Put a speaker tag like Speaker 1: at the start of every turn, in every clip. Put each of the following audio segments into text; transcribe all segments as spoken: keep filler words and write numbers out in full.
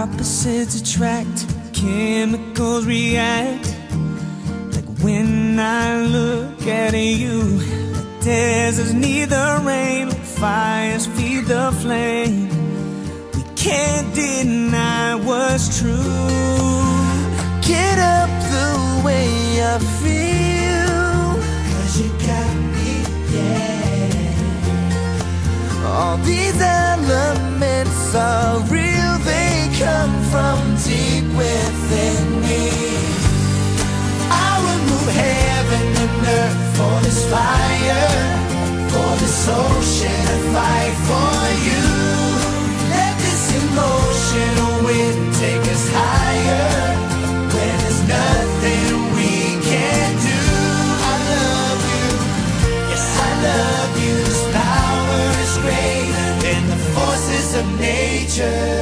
Speaker 1: opposites attract, chemicals react. Like when I look at you, the deserts need the rain, like fires feed the flame. We can't deny what's true.
Speaker 2: Get up the way I feel, 'cause you got me, yeah. All these elements are real, they come from deep within me. I would move heaven and earth for this fire, for this ocean and fight for you. Let this emotional wind take us higher, where there's nothing we can't do. I love you, yes I love you. This power is greater than the forces of nature.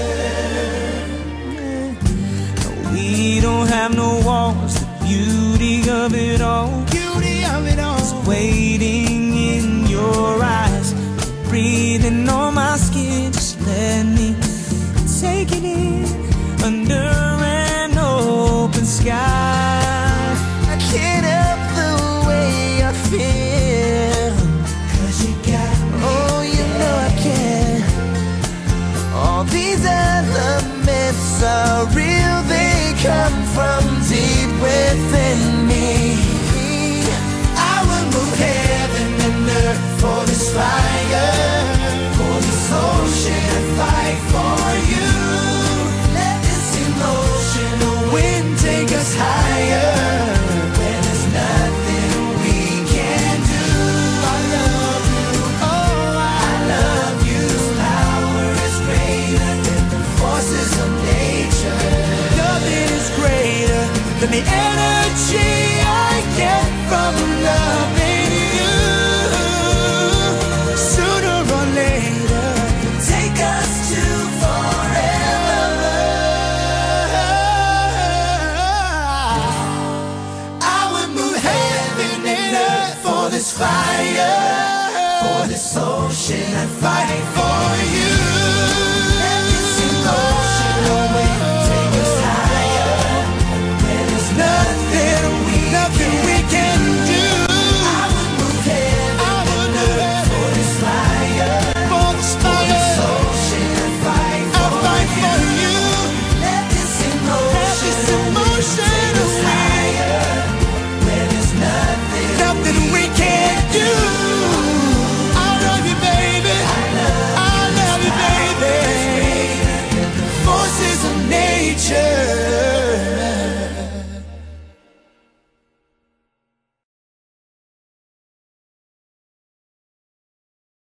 Speaker 1: We don't have no walls, the beauty of it all,
Speaker 2: Beauty of it all,
Speaker 1: is waiting in your eyes, breathing on my skin. Just let me take it in under an open sky.
Speaker 2: I can't help the way I feel, 'cause you got me, oh you know I can. All these elements are real, they come from deep within me. I will move heaven and earth for this fire, for this ocean and fight for you. Let this emotional wind take us higher, where there's nothing we can do. I love you, oh I love you. This power is greater than the forces of nature. Nothing is greater than the energy I get from loving you. Sooner or later, take us to forever. I would move heaven and earth for this fire, for this ocean and fight for